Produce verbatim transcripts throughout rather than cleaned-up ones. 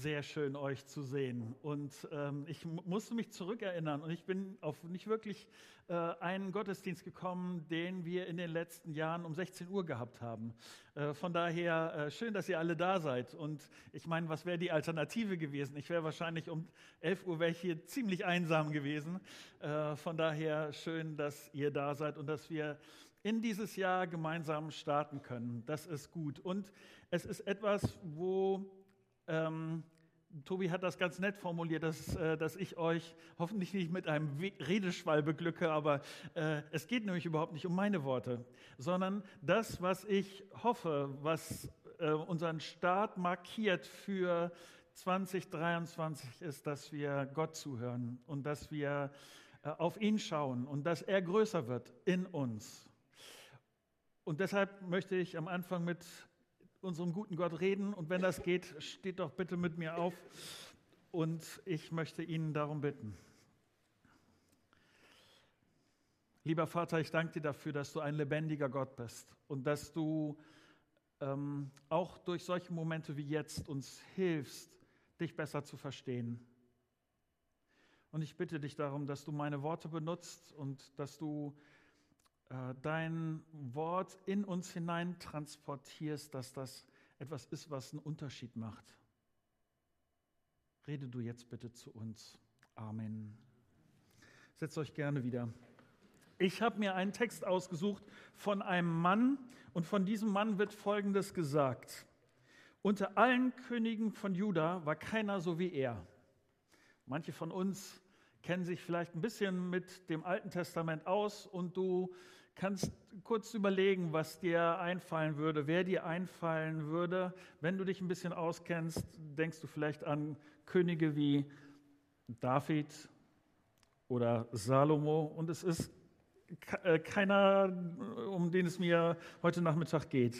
sehr schön, euch zu sehen. Und ähm, ich mu- musste mich zurückerinnern und ich bin auf nicht wirklich äh, einen Gottesdienst gekommen, den wir in den letzten Jahren um sechzehn Uhr gehabt haben. Äh, von daher äh, schön, dass ihr alle da seid. Und ich meine, was wäre die Alternative gewesen? Ich wäre wahrscheinlich um elf Uhr wäre ich hier ziemlich einsam gewesen. Äh, von daher schön, dass ihr da seid und dass wir in dieses Jahr gemeinsam starten können. Das ist gut. Und es ist etwas, wo Ähm, Tobi hat das ganz nett formuliert, dass, äh, dass ich euch hoffentlich nicht mit einem We- Redeschwall beglücke, aber äh, es geht nämlich überhaupt nicht um meine Worte, sondern das, was ich hoffe, was äh, unseren Start markiert für zwanzig dreiundzwanzig ist, dass wir Gott zuhören und dass wir äh, auf ihn schauen und dass er größer wird in uns. Und deshalb möchte ich am Anfang mit unserem guten Gott reden. Und wenn das geht, steht doch bitte mit mir auf. Und ich möchte ihn darum bitten. Lieber Vater, ich danke dir dafür, dass du ein lebendiger Gott bist und dass du ähm, auch durch solche Momente wie jetzt uns hilfst, dich besser zu verstehen. Und ich bitte dich darum, dass du meine Worte benutzt und dass du dein Wort in uns hinein transportierst, dass das etwas ist, was einen Unterschied macht. Rede du jetzt bitte zu uns. Amen. Setzt euch gerne wieder. Ich habe mir einen Text ausgesucht von einem Mann und von diesem Mann wird Folgendes gesagt. Unter allen Königen von Juda war keiner so wie er. Manche von uns kennen sich vielleicht ein bisschen mit dem Alten Testament aus und du kannst kurz überlegen, was dir einfallen würde, wer dir einfallen würde. Wenn du dich ein bisschen auskennst, denkst du vielleicht an Könige wie David oder Salomo. Und es ist keiner, um den es mir heute Nachmittag geht.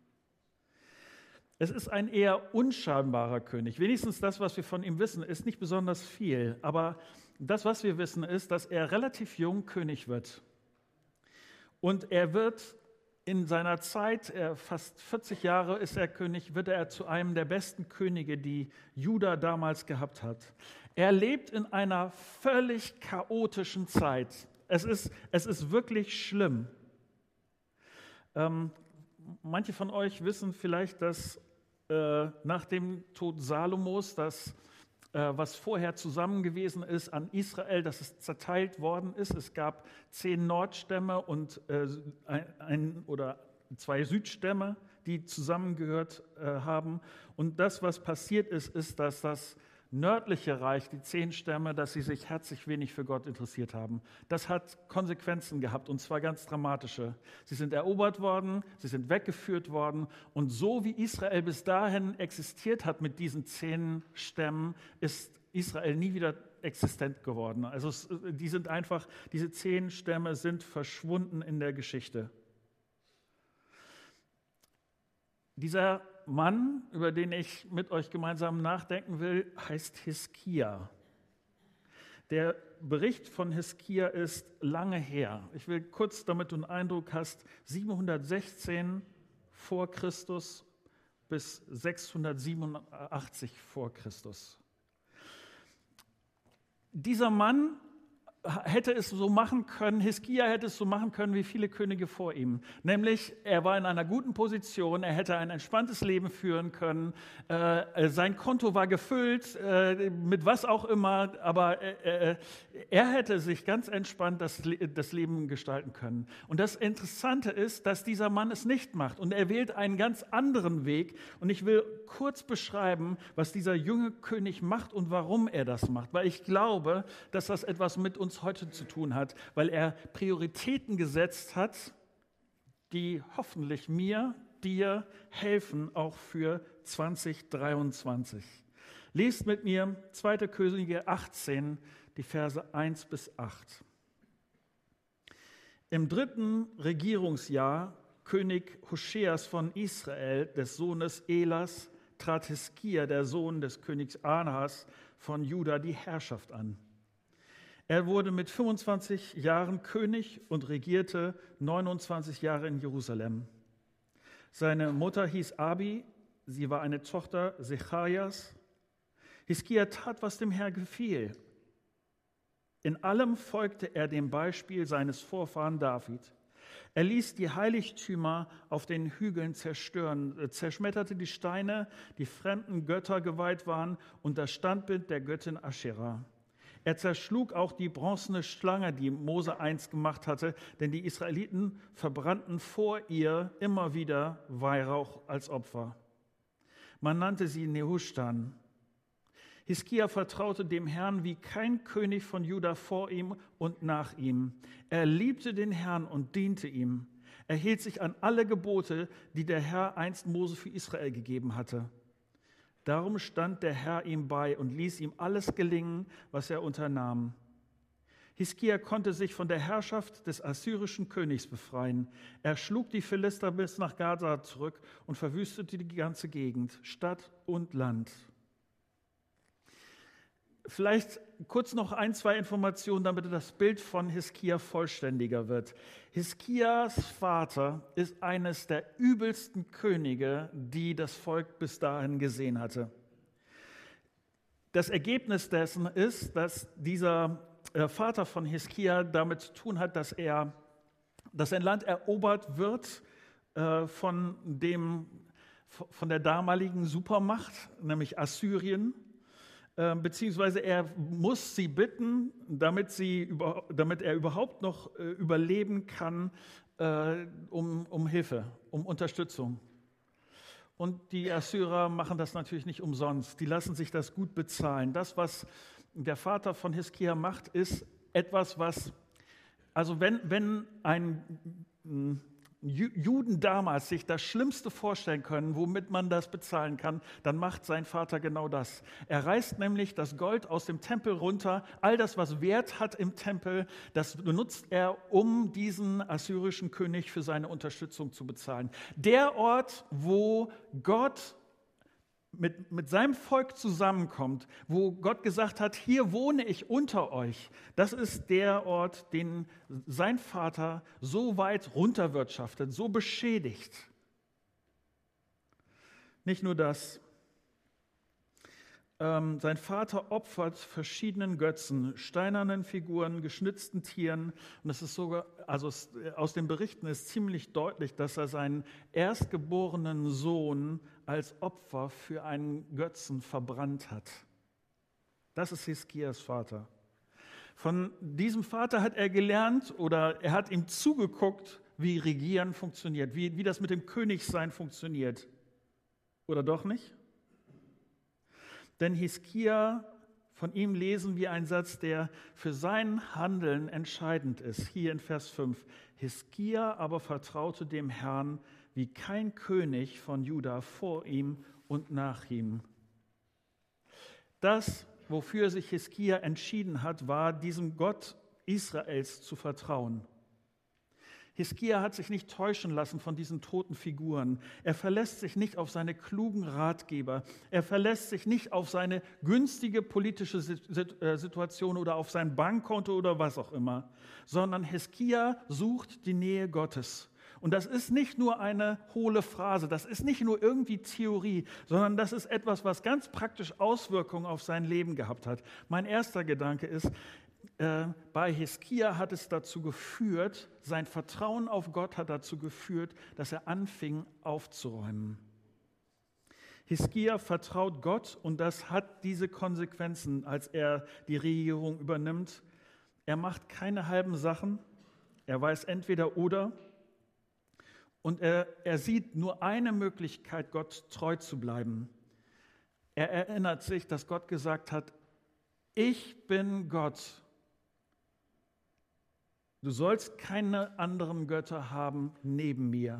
Es ist ein eher unscheinbarer König. Wenigstens das, was wir von ihm wissen, ist nicht besonders viel. Aber das, was wir wissen, ist, dass er relativ jung König wird. Und er wird in seiner Zeit, er fast vierzig Jahre ist er König, wird er zu einem der besten Könige, die Juda damals gehabt hat. Er lebt in einer völlig chaotischen Zeit. Es ist, es ist wirklich schlimm. Ähm, manche von euch wissen vielleicht, dass äh, nach dem Tod Salomos, dass was vorher zusammen gewesen ist an Israel, dass es zerteilt worden ist. Es gab zehn Nordstämme und äh, ein oder zwei Südstämme, die zusammengehört äh, haben. Und das, was passiert ist, ist, dass das nördliche Reich, die zehn Stämme, dass sie sich herzlich wenig für Gott interessiert haben. Das hat Konsequenzen gehabt, und zwar ganz dramatische. Sie sind erobert worden, sie sind weggeführt worden, und so wie Israel bis dahin existiert hat mit diesen zehn Stämmen, ist Israel nie wieder existent geworden. Also es, die sind einfach, diese zehn Stämme sind verschwunden in der Geschichte. Dieser Mann, über den ich mit euch gemeinsam nachdenken will, heißt Hiskia. Der Bericht von Hiskia ist lange her. Ich will kurz, damit du einen Eindruck hast, siebenhundertsechzehn vor Christus bis sechshundertsiebenundachtzig vor Christus. Dieser Mann hätte es so machen können, Hiskia hätte es so machen können wie viele Könige vor ihm. Nämlich, er war in einer guten Position, er hätte ein entspanntes Leben führen können, äh, sein Konto war gefüllt, äh, mit was auch immer, aber äh, er hätte sich ganz entspannt das, das Leben gestalten können. Und das Interessante ist, dass dieser Mann es nicht macht und er wählt einen ganz anderen Weg. Und ich will kurz beschreiben, was dieser junge König macht und warum er das macht, weil ich glaube, dass das etwas mit uns heute zu tun hat, weil er Prioritäten gesetzt hat, die hoffentlich mir, dir helfen, auch für zwanzig dreiundzwanzig. Lest mit mir zweiter Könige achtzehn, die Verse eins bis acht. Im dritten Regierungsjahr König Hoscheas von Israel, des Sohnes Elas, trat Hiskia, der Sohn des Königs Ahas von Juda, die Herrschaft an. Er wurde mit fünfundzwanzig Jahren König und regierte neunundzwanzig Jahre in Jerusalem. Seine Mutter hieß Abi, sie war eine Tochter Secharias. Hiskia tat, was dem Herrn gefiel. In allem folgte er dem Beispiel seines Vorfahren David. Er ließ die Heiligtümer auf den Hügeln zerstören, zerschmetterte die Steine, die fremden Götter geweiht waren, und das Standbild der Göttin Aschera. Er zerschlug auch die bronzene Schlange, die Mose einst gemacht hatte, denn die Israeliten verbrannten vor ihr immer wieder Weihrauch als Opfer. Man nannte sie Nehushtan. Hiskia vertraute dem Herrn wie kein König von Juda vor ihm und nach ihm. Er liebte den Herrn und diente ihm. Er hielt sich an alle Gebote, die der Herr einst Mose für Israel gegeben hatte. Darum stand der Herr ihm bei und ließ ihm alles gelingen, was er unternahm. Hiskia konnte sich von der Herrschaft des assyrischen Königs befreien. Er schlug die Philister bis nach Gaza zurück und verwüstete die ganze Gegend, Stadt und Land. Vielleicht kurz noch ein, zwei Informationen, damit das Bild von Hiskia vollständiger wird. Hiskias Vater ist eines der übelsten Könige, die das Volk bis dahin gesehen hatte. Das Ergebnis dessen ist, dass dieser Vater von Hiskia damit zu tun hat, dass er, dass ein Land erobert wird äh, von, dem, von der damaligen Supermacht, nämlich Assyrien. Beziehungsweise er muss sie bitten, damit, sie, damit er überhaupt noch überleben kann, um, um Hilfe, um Unterstützung. Und die Assyrer machen das natürlich nicht umsonst. Die lassen sich das gut bezahlen. Das, was der Vater von Hiskia macht, ist etwas, was, also wenn, wenn ein Juden damals sich das Schlimmste vorstellen können, womit man das bezahlen kann, dann macht sein Vater genau das. Er reißt nämlich das Gold aus dem Tempel runter, all das, was Wert hat im Tempel, das benutzt er, um diesen assyrischen König für seine Unterstützung zu bezahlen. Der Ort, wo Gott Mit, mit seinem Volk zusammenkommt, wo Gott gesagt hat, hier wohne ich unter euch, das ist der Ort, den sein Vater so weit runterwirtschaftet, so beschädigt. Nicht nur das. Ähm, sein Vater opfert verschiedenen Götzen, steinernen Figuren, geschnitzten Tieren. Und es ist sogar, also es, aus den Berichten ist ziemlich deutlich, dass er seinen erstgeborenen Sohn als Opfer für einen Götzen verbrannt hat. Das ist Hiskias Vater. Von diesem Vater hat er gelernt oder er hat ihm zugeguckt, wie Regieren funktioniert, wie, wie das mit dem Königsein funktioniert. Oder doch nicht? Denn Hiskia, von ihm lesen wir einen Satz, der für sein Handeln entscheidend ist. Hier in Vers fünf. Hiskia aber vertraute dem Herrn wie kein König von Juda vor ihm und nach ihm. Das, wofür sich Hiskia entschieden hat, war, diesem Gott Israels zu vertrauen. Hiskia hat sich nicht täuschen lassen von diesen toten Figuren. Er verlässt sich nicht auf seine klugen Ratgeber. Er verlässt sich nicht auf seine günstige politische Situation oder auf sein Bankkonto oder was auch immer, sondern Hiskia sucht die Nähe Gottes. Und das ist nicht nur eine hohle Phrase, das ist nicht nur irgendwie Theorie, sondern das ist etwas, was ganz praktisch Auswirkungen auf sein Leben gehabt hat. Mein erster Gedanke ist, Äh, bei Hiskia hat es dazu geführt, sein Vertrauen auf Gott hat dazu geführt, dass er anfing aufzuräumen. Hiskia vertraut Gott und das hat diese Konsequenzen, als er die Regierung übernimmt. Er macht keine halben Sachen, er weiß entweder oder und er, er sieht nur eine Möglichkeit, Gott treu zu bleiben. Er erinnert sich, dass Gott gesagt hat, ich bin Gott. Du sollst keine anderen Götter haben neben mir.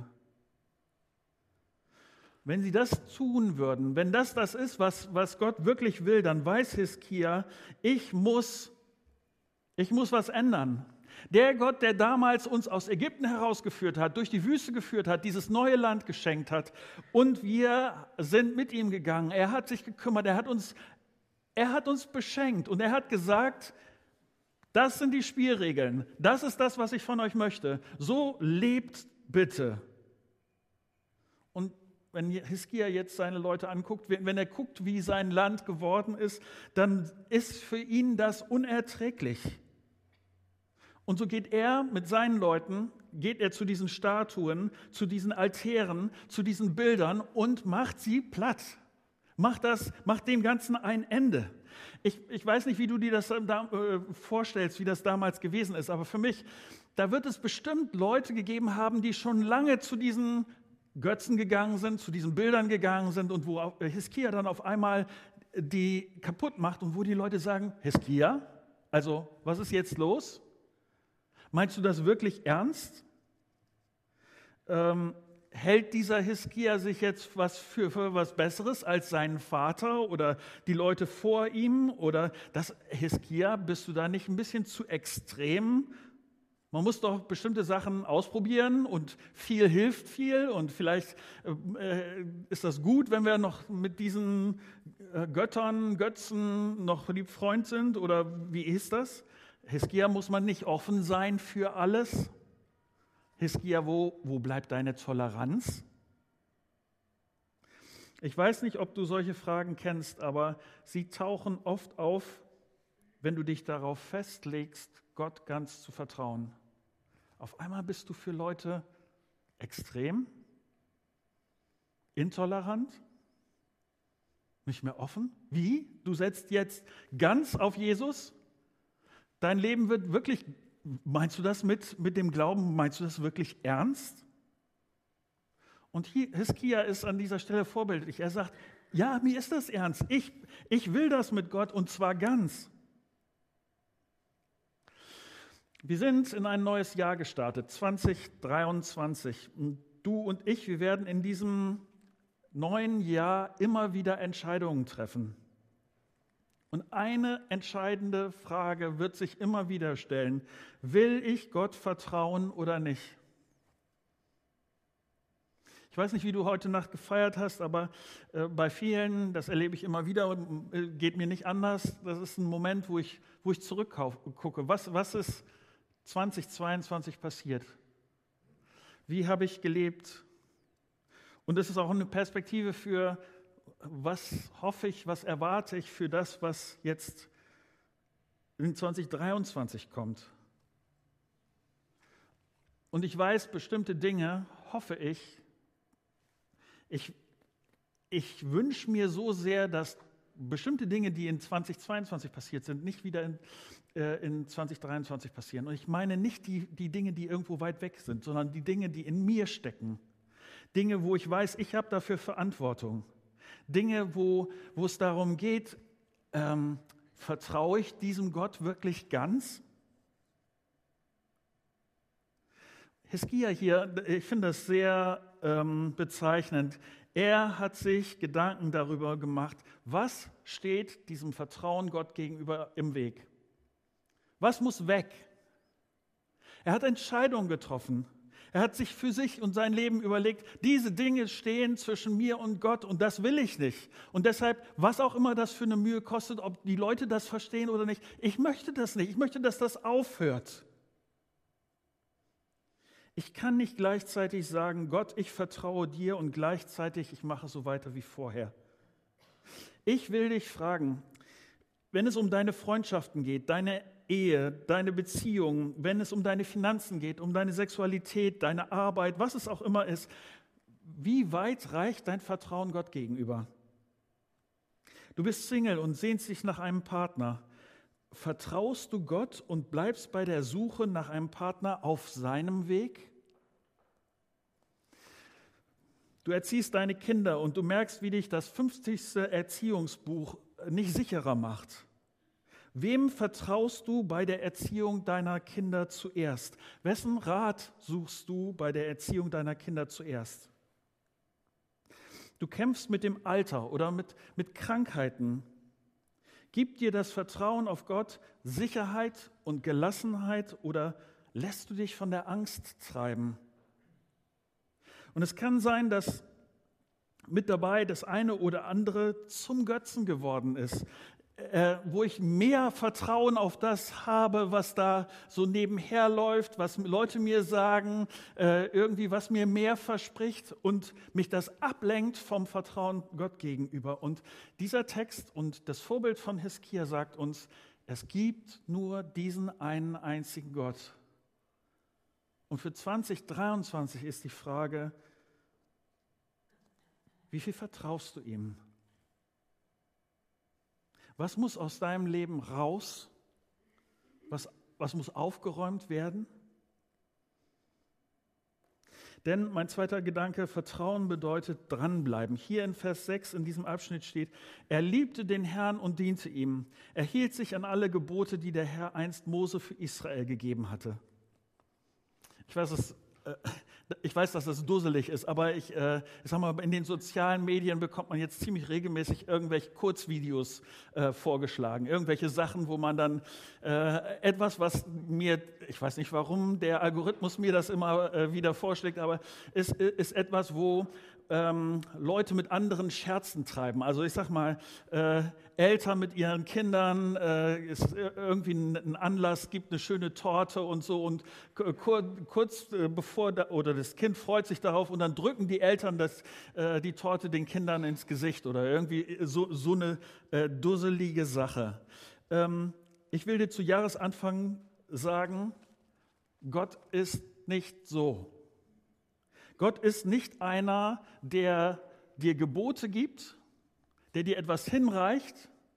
Wenn sie das tun würden, wenn das das ist, was, was Gott wirklich will, dann weiß Hiskia, ich muss, ich muss was ändern. Der Gott, der damals uns aus Ägypten herausgeführt hat, durch die Wüste geführt hat, dieses neue Land geschenkt hat und wir sind mit ihm gegangen. Er hat sich gekümmert, er hat uns, er hat uns beschenkt und er hat gesagt, das sind die Spielregeln. Das ist das, was ich von euch möchte. So lebt bitte. Und wenn Hiskia jetzt seine Leute anguckt, wenn er guckt, wie sein Land geworden ist, dann ist für ihn das unerträglich. Und so geht er mit seinen Leuten, geht er zu diesen Statuen, zu diesen Altären, zu diesen Bildern und macht sie platt. Macht das, macht dem Ganzen ein Ende. Ich, ich weiß nicht, wie du dir das da, äh, vorstellst, wie das damals gewesen ist, aber für mich, da wird es bestimmt Leute gegeben haben, die schon lange zu diesen Götzen gegangen sind, zu diesen Bildern gegangen sind und wo Hiskia dann auf einmal die kaputt macht und wo die Leute sagen, Hiskia, also was ist jetzt los? Meinst du das wirklich ernst? Ähm, hält dieser Hiskia sich jetzt was für, für was Besseres als seinen Vater oder die Leute vor ihm? Oder das Hiskia, bist du da nicht ein bisschen zu extrem? Man muss doch bestimmte Sachen ausprobieren und viel hilft viel und vielleicht äh, ist das gut, wenn wir noch mit diesen äh, Göttern, Götzen noch lieb Freund sind oder wie ist das? Hiskia, muss man nicht offen sein für alles? Hiskia, wo, wo bleibt deine Toleranz? Ich weiß nicht, ob du solche Fragen kennst, aber sie tauchen oft auf, wenn du dich darauf festlegst, Gott ganz zu vertrauen. Auf einmal bist du für Leute extrem, intolerant, nicht mehr offen. Wie? Du setzt jetzt ganz auf Jesus? Dein Leben wird wirklich, meinst du das mit, mit dem Glauben, meinst du das wirklich ernst? Und Hiskia ist an dieser Stelle vorbildlich. Er sagt, ja, mir ist das ernst. Ich, ich will das mit Gott und zwar ganz. Wir sind in ein neues Jahr gestartet, zwanzig dreiundzwanzig. Und du und ich, wir werden in diesem neuen Jahr immer wieder Entscheidungen treffen. Und eine entscheidende Frage wird sich immer wieder stellen: Will ich Gott vertrauen oder nicht? Ich weiß nicht, wie du heute Nacht gefeiert hast, aber äh, bei vielen, das erlebe ich immer wieder und äh, geht mir nicht anders, das ist ein Moment, wo ich, wo ich zurückgucke. Was, was ist zwanzig zweiundzwanzig passiert? Wie habe ich gelebt? Und es ist auch eine Perspektive für, was hoffe ich, was erwarte ich für das, was jetzt in zwanzig dreiundzwanzig kommt. Und ich weiß, bestimmte Dinge, hoffe ich, ich, ich wünsche mir so sehr, dass bestimmte Dinge, die in zwanzig zweiundzwanzig passiert sind, nicht wieder in, äh, in zwanzig dreiundzwanzig passieren. Und ich meine nicht die, die Dinge, die irgendwo weit weg sind, sondern die Dinge, die in mir stecken. Dinge, wo ich weiß, ich habe dafür Verantwortung. Dinge, wo, wo es darum geht, ähm, vertraue ich diesem Gott wirklich ganz? Hiskia hier, ich finde das sehr ähm, bezeichnend. Er hat sich Gedanken darüber gemacht, was steht diesem Vertrauen Gott gegenüber im Weg? Was muss weg? Er hat Entscheidungen getroffen. Er hat sich für sich und sein Leben überlegt, diese Dinge stehen zwischen mir und Gott und das will ich nicht. Und deshalb, was auch immer das für eine Mühe kostet, ob die Leute das verstehen oder nicht, ich möchte das nicht. Ich möchte, dass das aufhört. Ich kann nicht gleichzeitig sagen, Gott, ich vertraue dir und gleichzeitig, ich mache so weiter wie vorher. Ich will dich fragen, wenn es um deine Freundschaften geht, deine Ehe, deine Beziehung, wenn es um deine Finanzen geht, um deine Sexualität, deine Arbeit, was es auch immer ist, wie weit reicht dein Vertrauen Gott gegenüber? Du bist Single und sehnst dich nach einem Partner. Vertraust du Gott und bleibst bei der Suche nach einem Partner auf seinem Weg? Du erziehst deine Kinder und du merkst, wie dich das fünfzigste Erziehungsbuch nicht sicherer macht. Wem vertraust du bei der Erziehung deiner Kinder zuerst? Wessen Rat suchst du bei der Erziehung deiner Kinder zuerst? Du kämpfst mit dem Alter oder mit, mit Krankheiten. Gibt dir das Vertrauen auf Gott Sicherheit und Gelassenheit oder lässt du dich von der Angst treiben? Und es kann sein, dass mit dabei das eine oder andere zum Götzen geworden ist. äh, wo ich mehr Vertrauen auf das habe, was da so nebenher läuft, was Leute mir sagen, äh, irgendwie was mir mehr verspricht und mich das ablenkt vom Vertrauen Gott gegenüber. Und dieser Text und das Vorbild von Hiskia sagt uns, es gibt nur diesen einen einzigen Gott. Und für zwanzig dreiundzwanzig ist die Frage, wie viel vertraust du ihm? Was muss aus deinem Leben raus? Was, was muss aufgeräumt werden? Denn mein zweiter Gedanke, Vertrauen bedeutet dranbleiben. Hier in Vers sechs in diesem Abschnitt steht, er liebte den Herrn und diente ihm. Er hielt sich an alle Gebote, die der Herr einst Mose für Israel gegeben hatte. Ich weiß, es, äh, ich weiß, dass das dusselig ist, aber ich, äh, ich sag mal, in den sozialen Medien bekommt man jetzt ziemlich regelmäßig irgendwelche Kurzvideos äh, vorgeschlagen. Irgendwelche Sachen, wo man dann äh, etwas, was mir, ich weiß nicht warum der Algorithmus mir das immer äh, wieder vorschlägt, aber es ist, ist etwas, wo ähm, Leute mit anderen Scherzen treiben. Also ich sag mal, äh, Eltern mit ihren Kindern, äh, ist irgendwie ein, ein Anlass, gibt eine schöne Torte und so und kur, kurz äh, bevor, da, oder das Kind freut sich darauf und dann drücken die Eltern das, äh, die Torte den Kindern ins Gesicht oder irgendwie so, so eine äh, dusselige Sache. Ähm, ich will dir zu Jahresanfang sagen, Gott ist nicht so. Gott ist nicht einer, der dir Gebote gibt, der dir etwas hinreicht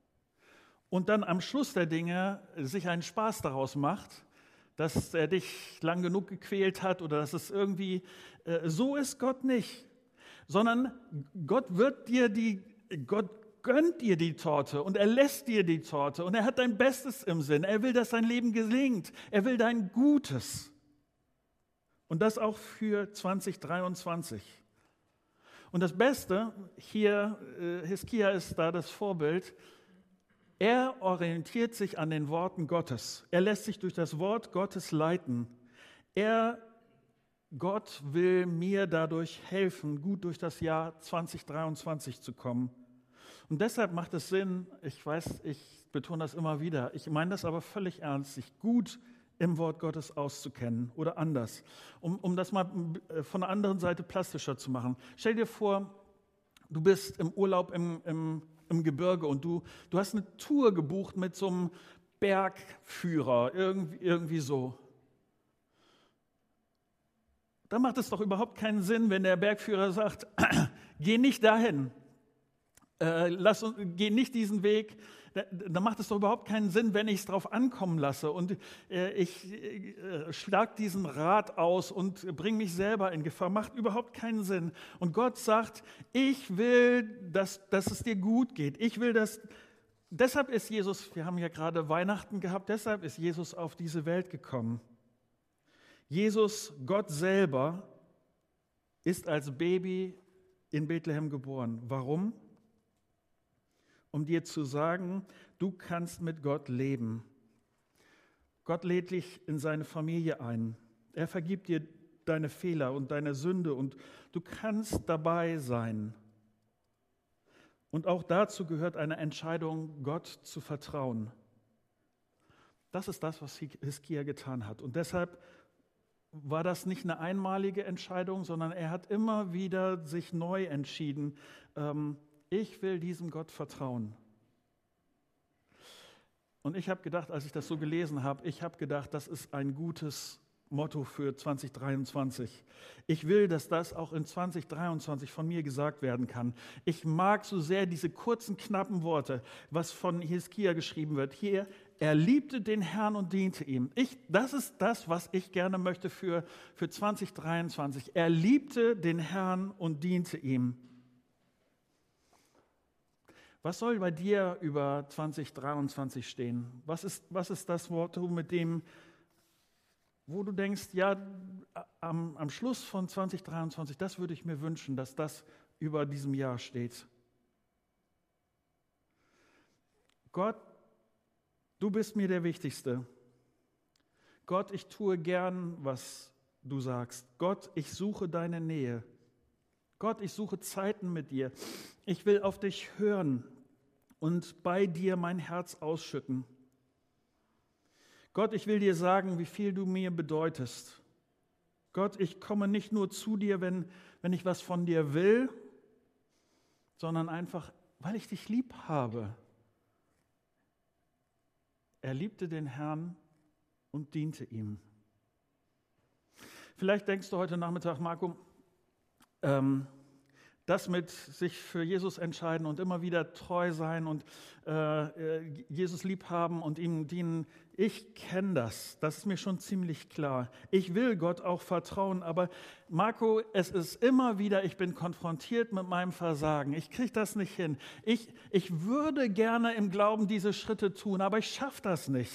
und dann am Schluss der Dinge sich einen Spaß daraus macht, dass er dich lang genug gequält hat oder dass es irgendwie, äh, so ist Gott nicht. Sondern Gott wird dir die, Gott gönnt dir die Torte und er lässt dir die Torte und er hat dein Bestes im Sinn. Er will, dass dein Leben gelingt. Er will dein Gutes. Und das auch für zwanzig dreiundzwanzig. Und das Beste, hier, äh, Hiskia ist da das Vorbild, er orientiert sich an den Worten Gottes. Er lässt sich durch das Wort Gottes leiten. Er, Gott will mir dadurch helfen, gut durch das Jahr zwanzig dreiundzwanzig zu kommen. Und deshalb macht es Sinn, ich weiß, ich betone das immer wieder, ich meine das aber völlig ernst, sich gut im Wort Gottes auszukennen oder anders, um, um das mal von der anderen Seite plastischer zu machen. Stell dir vor, du bist im Urlaub im, im, im Gebirge und du, du hast eine Tour gebucht mit so einem Bergführer, irgendwie, irgendwie so. Da macht es doch überhaupt keinen Sinn, wenn der Bergführer sagt, geh nicht dahin, äh, lass uns, geh nicht diesen Weg. Da, da macht es doch überhaupt keinen Sinn, wenn ich es drauf ankommen lasse und äh, ich äh, schlag diesen Rat aus und bringe mich selber in Gefahr. Macht überhaupt keinen Sinn. Und Gott sagt, ich will, dass, dass es dir gut geht. Ich will, dass, deshalb ist Jesus, wir haben ja gerade Weihnachten gehabt, deshalb ist Jesus auf diese Welt gekommen. Jesus, Gott selber, ist als Baby in Bethlehem geboren. Warum? Um dir zu sagen, du kannst mit Gott leben. Gott lädt dich in seine Familie ein. Er vergibt dir deine Fehler und deine Sünde und du kannst dabei sein. Und auch dazu gehört eine Entscheidung, Gott zu vertrauen. Das ist das, was Hiskia getan hat. Und deshalb war das nicht eine einmalige Entscheidung, sondern er hat immer wieder sich neu entschieden, ähm, ich will diesem Gott vertrauen. Und ich habe gedacht, als ich das so gelesen habe, ich habe gedacht, das ist ein gutes Motto für zwanzig dreiundzwanzig. Ich will, dass das auch in zwanzig dreiundzwanzig von mir gesagt werden kann. Ich mag so sehr diese kurzen, knappen Worte, was von Hiskia geschrieben wird. Hier, er liebte den Herrn und diente ihm. Ich, das ist das, was ich gerne möchte für, für zwanzig dreiundzwanzig. Er liebte den Herrn und diente ihm. Was soll bei dir über zwanzig dreiundzwanzig stehen? Was ist, was ist das Wort, mit dem, wo du denkst, ja, am, am Schluss von zwanzig dreiundzwanzig, das würde ich mir wünschen, dass das über diesem Jahr steht. Gott, du bist mir der Wichtigste. Gott, ich tue gern, was du sagst. Gott, ich suche deine Nähe. Gott, ich suche Zeiten mit dir. Ich will auf dich hören. und bei dir mein Herz ausschütten. Gott, ich will dir sagen, wie viel du mir bedeutest. Gott, ich komme nicht nur zu dir, wenn, wenn ich was von dir will, sondern einfach, weil ich dich lieb habe. Er liebte den Herrn und diente ihm. Vielleicht denkst du heute Nachmittag, Marco, ähm, das mit sich für Jesus entscheiden und immer wieder treu sein und äh, Jesus lieb haben und ihm dienen, ich kenne das, das ist mir schon ziemlich klar. Ich will Gott auch vertrauen, aber Marco, es ist immer wieder, ich bin konfrontiert mit meinem Versagen. Ich kriege das nicht hin. Ich, ich würde gerne im Glauben diese Schritte tun, aber ich schaffe das nicht.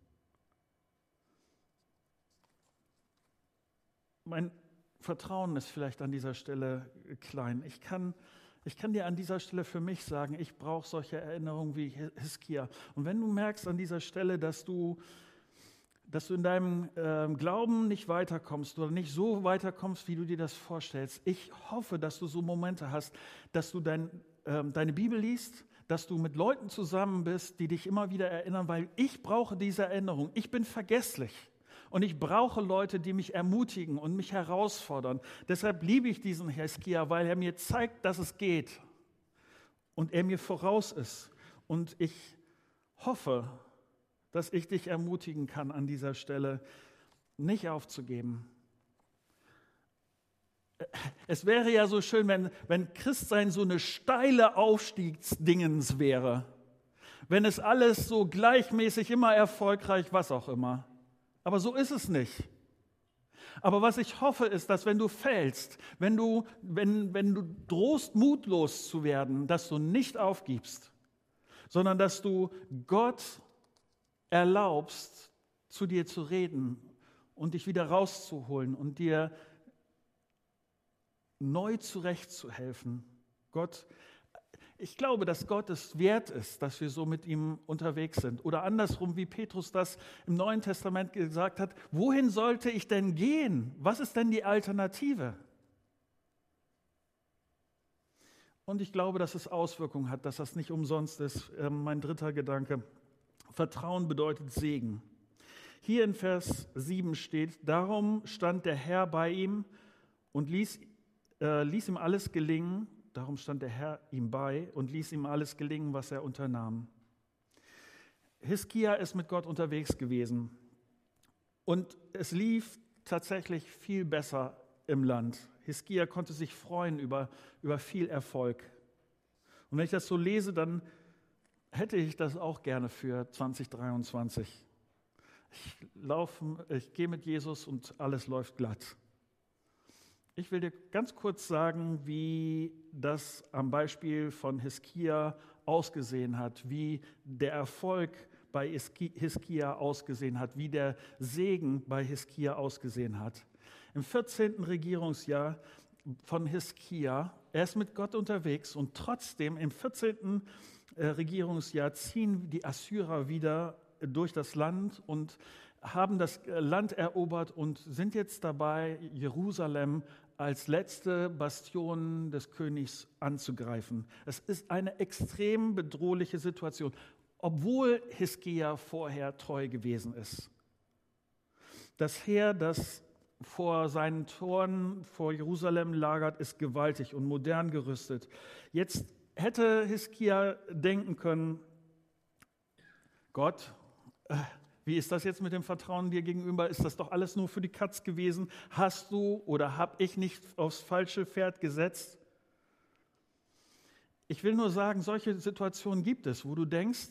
Mein Vertrauen ist vielleicht an dieser Stelle klein. Ich kann, ich kann dir an dieser Stelle für mich sagen, ich brauche solche Erinnerungen wie Hiskia. Und wenn du merkst an dieser Stelle, dass du, dass du in deinem äh, Glauben nicht weiterkommst oder nicht so weiterkommst, wie du dir das vorstellst, ich hoffe, dass du so Momente hast, dass du dein, äh, deine Bibel liest, dass du mit Leuten zusammen bist, die dich immer wieder erinnern, weil ich brauche diese Erinnerung. Ich bin vergesslich. Und ich brauche Leute, die mich ermutigen und mich herausfordern. Deshalb liebe ich diesen Hiskia, weil er mir zeigt, dass es geht. Und er mir voraus ist. Und ich hoffe, dass ich dich ermutigen kann, an dieser Stelle nicht aufzugeben. Es wäre ja so schön, wenn, wenn Christsein so eine steile Aufstiegsdingens wäre. Wenn es alles so gleichmäßig, immer erfolgreich, was auch immer. Aber so ist es nicht. Aber was ich hoffe, ist, dass wenn du fällst, wenn du, wenn, wenn du drohst, mutlos zu werden, dass du nicht aufgibst, sondern dass du Gott erlaubst, zu dir zu reden und dich wieder rauszuholen und dir neu zurechtzuhelfen. Gott, ich glaube, dass Gott es wert ist, dass wir so mit ihm unterwegs sind. Oder andersrum, wie Petrus das im Neuen Testament gesagt hat, wohin sollte ich denn gehen? Was ist denn die Alternative? Und ich glaube, dass es Auswirkungen hat, dass das nicht umsonst ist. Ähm, mein dritter Gedanke, Vertrauen bedeutet Segen. Hier in Vers sieben steht, darum stand der Herr bei ihm und ließ, äh, ließ ihm alles gelingen. Darum stand der Herr ihm bei und ließ ihm alles gelingen, was er unternahm. Hiskia ist mit Gott unterwegs gewesen und es lief tatsächlich viel besser im Land. Hiskia konnte sich freuen über, über viel Erfolg. Und wenn ich das so lese, dann hätte ich das auch gerne für zwanzig dreiundzwanzig. Ich laufe, ich gehe mit Jesus und alles läuft glatt. Ich will dir ganz kurz sagen, wie das am Beispiel von Hiskia ausgesehen hat, wie der Erfolg bei Hiskia ausgesehen hat, wie der Segen bei Hiskia ausgesehen hat. Im vierzehnten Regierungsjahr von Hiskia, er ist mit Gott unterwegs und trotzdem im vierzehnten Regierungsjahr ziehen die Assyrer wieder durch das Land und haben das Land erobert und sind jetzt dabei, Jerusalem als letzte Bastion des Königs anzugreifen. Es ist eine extrem bedrohliche Situation, obwohl Hiskia vorher treu gewesen ist. Das Heer, das vor seinen Toren vor Jerusalem lagert, ist gewaltig und modern gerüstet. Jetzt hätte Hiskia denken können, Gott, äh, wie ist das jetzt mit dem Vertrauen dir gegenüber? Ist das doch alles nur für die Katz gewesen? Hast du oder habe ich nicht aufs falsche Pferd gesetzt? Ich will nur sagen, solche Situationen gibt es, wo du denkst,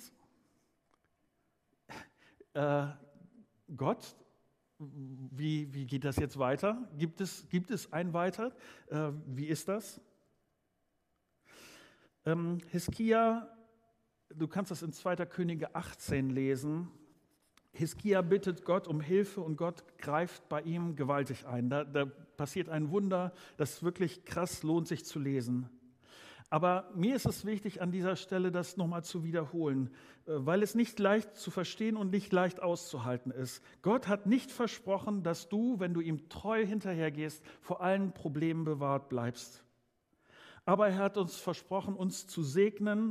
äh, Gott, wie, wie geht das jetzt weiter? Gibt es, gibt es ein Weiter? Äh, wie ist das? Ähm, Hiskia, du kannst das in zweiter Könige achtzehn lesen. Hiskia bittet Gott um Hilfe und Gott greift bei ihm gewaltig ein. Da, da passiert ein Wunder, das ist wirklich krass, lohnt sich zu lesen. Aber mir ist es wichtig, an dieser Stelle das nochmal zu wiederholen, weil es nicht leicht zu verstehen und nicht leicht auszuhalten ist. Gott hat nicht versprochen, dass du, wenn du ihm treu hinterhergehst, vor allen Problemen bewahrt bleibst. Aber er hat uns versprochen, uns zu segnen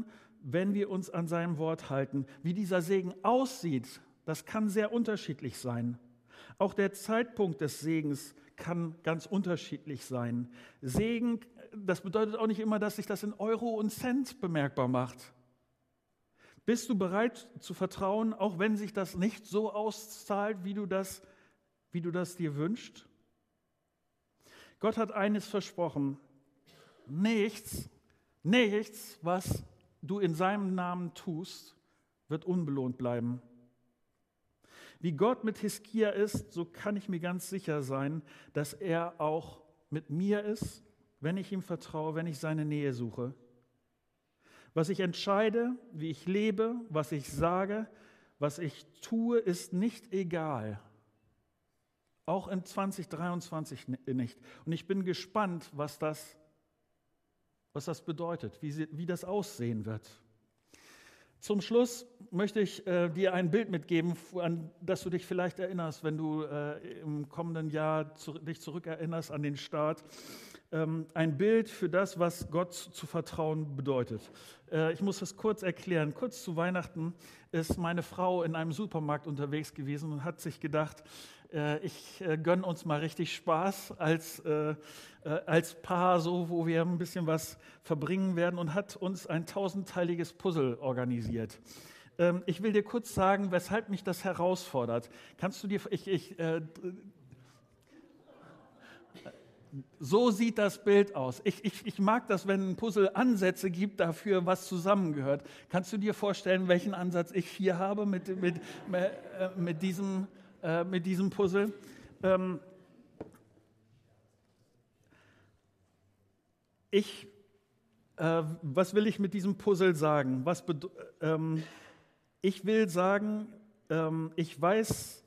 wenn wir uns an seinem Wort halten. Wie dieser Segen aussieht, das kann sehr unterschiedlich sein. Auch der Zeitpunkt des Segens kann ganz unterschiedlich sein. Segen, das bedeutet auch nicht immer, dass sich das in Euro und Cent bemerkbar macht. Bist du bereit zu vertrauen, auch wenn sich das nicht so auszahlt, wie du das, wie du das dir wünschst? Gott hat eines versprochen: Nichts, nichts, was du in seinem Namen tust, wird unbelohnt bleiben. Wie Gott mit Hiskia ist, so kann ich mir ganz sicher sein, dass er auch mit mir ist, wenn ich ihm vertraue, wenn ich seine Nähe suche. Was ich entscheide, wie ich lebe, was ich sage, was ich tue, ist nicht egal. Auch in zwanzig dreiundzwanzig nicht. Und ich bin gespannt, was das, was das bedeutet, wie, sie, wie das aussehen wird. Zum Schluss möchte ich äh, dir ein Bild mitgeben, an das du dich vielleicht erinnerst, wenn du äh, im kommenden Jahr zu, dich zurückerinnerst an den Start. Ähm, ein Bild für das, was Gott zu, zu vertrauen bedeutet. Äh, ich muss das kurz erklären. Kurz zu Weihnachten ist meine Frau in einem Supermarkt unterwegs gewesen und hat sich gedacht, äh, ich äh, gönne uns mal richtig Spaß als, äh, äh, als Paar, so, wo wir ein bisschen was verbringen werden, und hat uns ein tausendteiliges Puzzle organisiert. Ähm, ich will dir kurz sagen, weshalb mich das herausfordert. Kannst du dir, ich, ich, äh, so sieht das Bild aus. Ich, ich, ich mag das, wenn ein Puzzle Ansätze gibt dafür, was zusammengehört. Kannst du dir vorstellen, welchen Ansatz ich hier habe mit, mit, mit, mit, diesem, äh, mit diesem Puzzle? Ähm, ich, äh, was will ich mit diesem Puzzle sagen? Was bed- ähm, ich will sagen, ähm, ich weiß,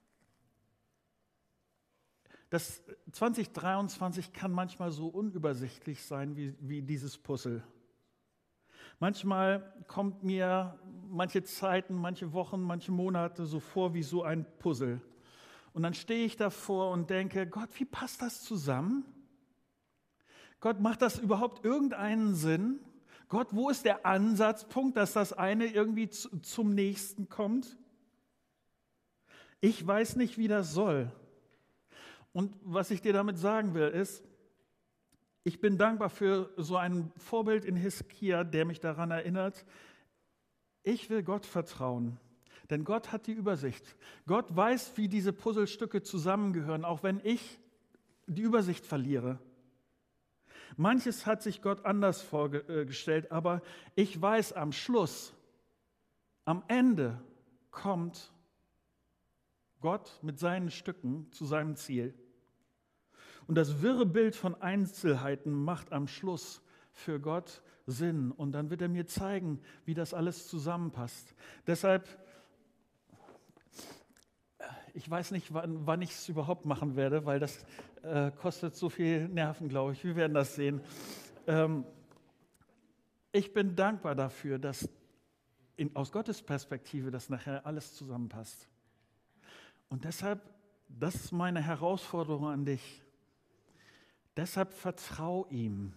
das zwanzig dreiundzwanzig kann manchmal so unübersichtlich sein wie, wie dieses Puzzle. Manchmal kommt mir manche Zeiten, manche Wochen, manche Monate so vor wie so ein Puzzle. Und dann stehe ich davor und denke, Gott, wie passt das zusammen? Gott, macht das überhaupt irgendeinen Sinn? Gott, wo ist der Ansatzpunkt, dass das eine irgendwie zu, zum nächsten kommt? Ich weiß nicht, wie das soll. Und was ich dir damit sagen will, ist, ich bin dankbar für so ein Vorbild in Hiskia, der mich daran erinnert, ich will Gott vertrauen, denn Gott hat die Übersicht. Gott weiß, wie diese Puzzlestücke zusammengehören, auch wenn ich die Übersicht verliere. Manches hat sich Gott anders vorgestellt, aber ich weiß, am Schluss, am Ende kommt Gott mit seinen Stücken zu seinem Ziel. Und das wirre Bild von Einzelheiten macht am Schluss für Gott Sinn. Und dann wird er mir zeigen, wie das alles zusammenpasst. Deshalb, ich weiß nicht, wann, wann ich es überhaupt machen werde, weil das äh, kostet so viel Nerven, glaube ich. Wir werden das sehen. Ähm, ich bin dankbar dafür, dass in, aus Gottes Perspektive das nachher alles zusammenpasst. Und deshalb, das ist meine Herausforderung an dich. Deshalb vertrau ihm.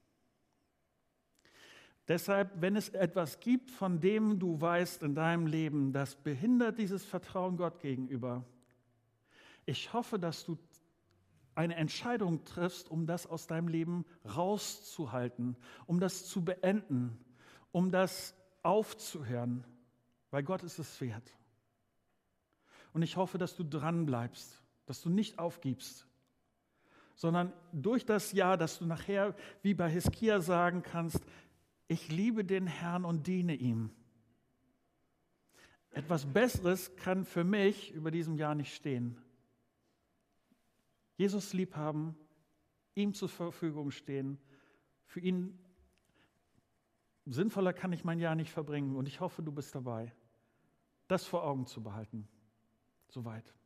Deshalb, wenn es etwas gibt, von dem du weißt in deinem Leben, das behindert dieses Vertrauen Gott gegenüber, ich hoffe, dass du eine Entscheidung triffst, um das aus deinem Leben rauszuhalten, um das zu beenden, um das aufzuhören, weil Gott ist es wert. Und ich hoffe, dass du dran bleibst, dass du nicht aufgibst, sondern durch das Ja, dass du nachher wie bei Hiskia sagen kannst, ich liebe den Herrn und diene ihm. Etwas Besseres kann für mich über diesem Jahr nicht stehen. Jesus lieb haben, ihm zur Verfügung stehen, für ihn sinnvoller kann ich mein Jahr nicht verbringen und ich hoffe, du bist dabei, das vor Augen zu behalten. Soweit.